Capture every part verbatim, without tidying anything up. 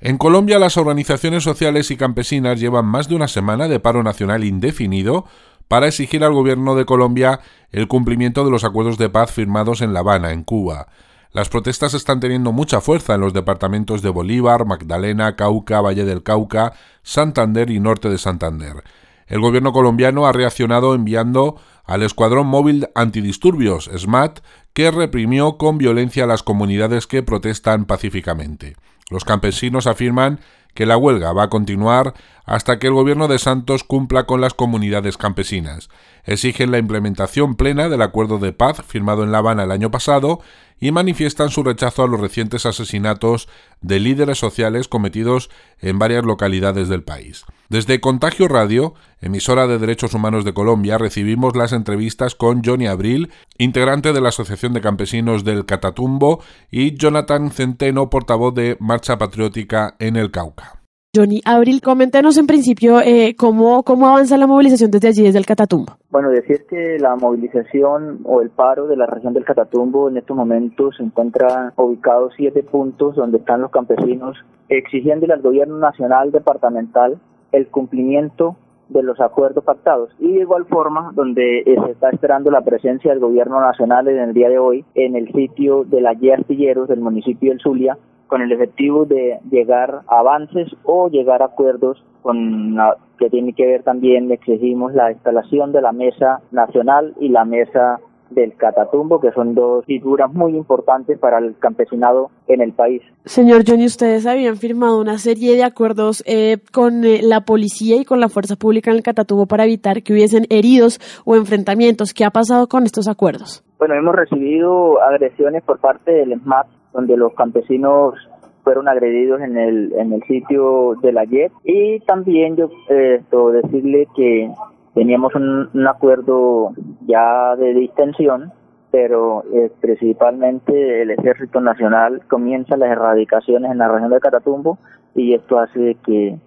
En Colombia, las organizaciones sociales y campesinas llevan más de una semana de paro nacional indefinido para exigir al gobierno de Colombia el cumplimiento de los acuerdos de paz firmados en La Habana, en Cuba. Las protestas están teniendo mucha fuerza en los departamentos de Bolívar, Magdalena, Cauca, Valle del Cauca, Santander y Norte de Santander. El gobierno colombiano ha reaccionado enviando al Escuadrón Móvil Antidisturbios, SMAT, que reprimió con violencia a las comunidades que protestan pacíficamente. Los campesinos afirman que la huelga va a continuar hasta que el gobierno de Santos cumpla con las comunidades campesinas. Exigen la implementación plena del acuerdo de paz firmado en La Habana el año pasado y manifiestan su rechazo a los recientes asesinatos de líderes sociales cometidos en varias localidades del país. Desde Contagio Radio, emisora de Derechos Humanos de Colombia, recibimos las entrevistas con Johnny Abril, integrante de la Asociación de Campesinos del Catatumbo, y Jonathan Centeno, portavoz de Marcha Patriótica en el Cauca. Johnny Abril, coméntenos en principio eh, cómo, cómo avanza la movilización desde allí, desde el Catatumbo. Bueno, decir que la movilización o el paro de la región del Catatumbo en estos momentos se encuentra ubicado siete puntos donde están los campesinos exigiéndole al gobierno nacional departamental el cumplimiento de los acuerdos pactados, y de igual forma donde eh, se está esperando la presencia del gobierno nacional en el día de hoy en el sitio de la Y E Astilleros del municipio del Zulia, con el objetivo de llegar a avances o llegar a acuerdos con la, que tiene que ver también, exigimos la instalación de la mesa nacional y la mesa del Catatumbo, que son dos figuras muy importantes para el campesinado en el país. Señor Johnny, ustedes habían firmado una serie de acuerdos eh, con eh, la policía y con la fuerza pública en el Catatumbo para evitar que hubiesen heridos o enfrentamientos. ¿Qué ha pasado con estos acuerdos? Bueno, hemos recibido agresiones por parte del SMAT, donde los campesinos fueron agredidos en el en el sitio de la Y E P, y también yo eh, esto, decirle que teníamos un, un acuerdo ya de distensión, pero eh, principalmente el Ejército Nacional comienza las erradicaciones en la región del Catatumbo, y esto hace que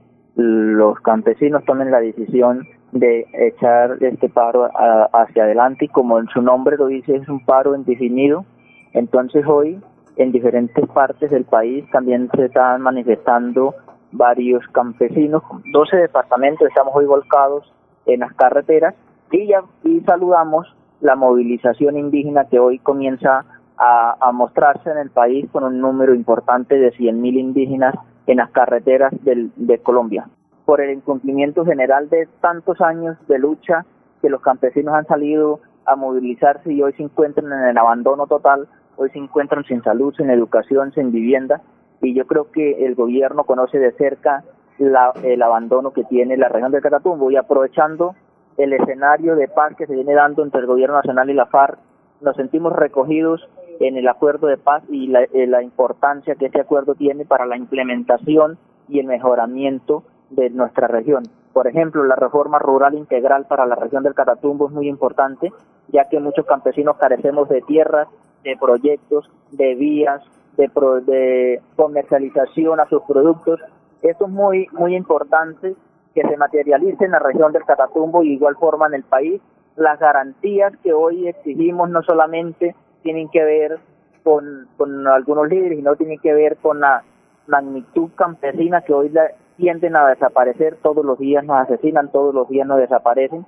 los campesinos tomen la decisión de echar este paro a, hacia adelante, y como su nombre lo dice, es un paro indefinido. Entonces hoy en diferentes partes del país también se están manifestando varios campesinos, doce departamentos estamos hoy volcados en las carreteras, y ya y saludamos la movilización indígena que hoy comienza a, a mostrarse en el país con un número importante de cien mil indígenas en las carreteras del, de Colombia. Por el incumplimiento general de tantos años de lucha que los campesinos han salido a movilizarse y hoy se encuentran en el abandono total, hoy se encuentran sin salud, sin educación, sin vivienda, y yo creo que el gobierno conoce de cerca la, el abandono que tiene la región del Catatumbo, y aprovechando el escenario de paz que se viene dando entre el gobierno nacional y la FARC, nos sentimos recogidos en el acuerdo de paz y la, eh, la importancia que este acuerdo tiene para la implementación y el mejoramiento de nuestra región. Por ejemplo, la reforma rural integral para la región del Catatumbo es muy importante, ya que muchos campesinos carecemos de tierras, de proyectos, de vías, de, pro, de comercialización a sus productos. Esto es muy muy importante que se materialice en la región del Catatumbo y de igual forma en el país. Las garantías que hoy exigimos no solamente tienen que ver con, con algunos líderes, sino tienen que ver con la magnitud campesina que hoy la, tienden a desaparecer, todos los días nos asesinan, todos los días nos desaparecen,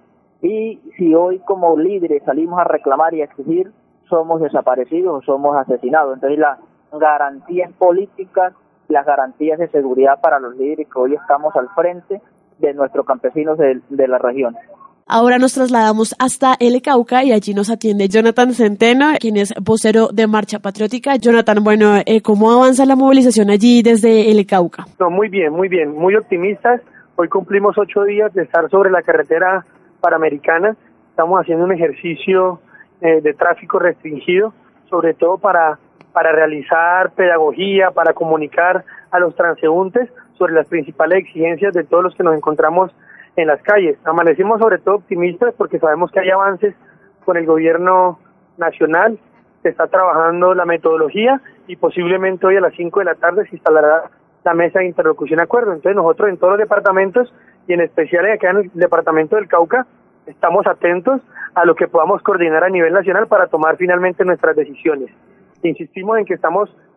y si hoy como líderes salimos a reclamar y a exigir, somos desaparecidos o somos asesinados. Entonces las garantías políticas, las garantías de seguridad para los líderes que hoy estamos al frente de nuestros campesinos de, de la región. Ahora nos trasladamos hasta el Cauca y allí nos atiende Jonathan Centeno, quien es vocero de Marcha Patriótica. Jonathan, bueno, eh, ¿cómo avanza la movilización allí desde el Cauca? No, muy bien, muy bien, muy optimistas. Hoy cumplimos ocho días de estar sobre la carretera panamericana. Estamos haciendo un ejercicio eh, de tráfico restringido, sobre todo para, para realizar pedagogía, para comunicar a los transeúntes sobre las principales exigencias de todos los que nos encontramos en las calles. Amanecimos sobre todo optimistas porque sabemos que hay avances con el gobierno nacional, se está trabajando la metodología y posiblemente hoy a las cinco de la tarde se instalará la mesa de interlocución y acuerdo. Entonces nosotros en todos los departamentos y en especial acá en el departamento del Cauca estamos atentos a lo que podamos coordinar a nivel nacional para tomar finalmente nuestras decisiones. Insistimos en que estamos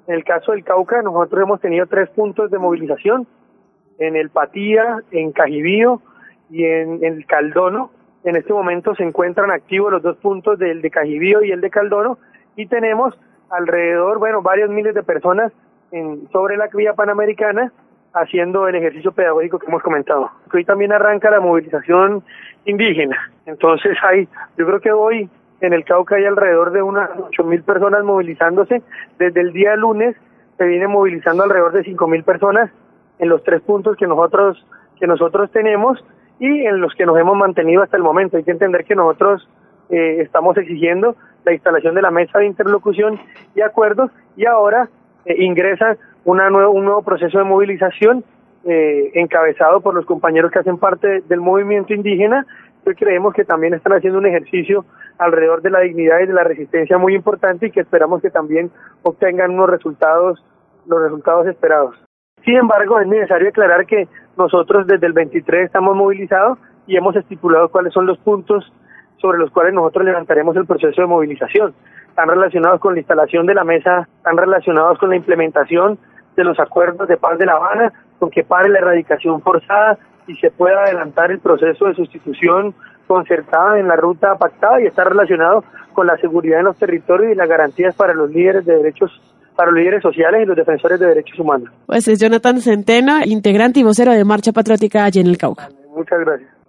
En el caso del Cauca, nosotros hemos tenido tres puntos de movilización, en el Patía, en Cajibío y en, en el Caldono. En este momento se encuentran activos los dos puntos del de Cajibío y el de Caldono, y tenemos alrededor, bueno, varios miles de personas en, sobre la vía panamericana haciendo el ejercicio pedagógico que hemos comentado. Hoy también arranca la movilización indígena. Entonces hay, yo creo que hoy en el Cauca hay alrededor de unas ocho mil personas movilizándose. Desde el día lunes se viene movilizando alrededor de cinco mil personas en los tres puntos que nosotros que nosotros tenemos y en los que nos hemos mantenido hasta el momento. Hay que entender que nosotros eh, estamos exigiendo la instalación de la mesa de interlocución y acuerdos, y ahora eh, ingresa una nuevo, un nuevo proceso de movilización eh, encabezado por los compañeros que hacen parte del movimiento indígena, que creemos que también están haciendo un ejercicio alrededor de la dignidad y de la resistencia muy importante, y que esperamos que también obtengan unos resultados, los resultados esperados. Sin embargo, es necesario aclarar que nosotros desde el veintitrés estamos movilizados y hemos estipulado cuáles son los puntos sobre los cuales nosotros levantaremos el proceso de movilización. Están relacionados con la instalación de la mesa, están relacionados con la implementación de los acuerdos de paz de La Habana, con que pare la erradicación forzada y se pueda adelantar el proceso de sustitución concertada en la ruta pactada, y está relacionado con la seguridad en los territorios y las garantías para los líderes de derechos, para los líderes sociales y los defensores de derechos humanos. Pues es Jonathan Centeno, integrante y vocero de Marcha Patriótica allí en el Cauca. Muchas gracias.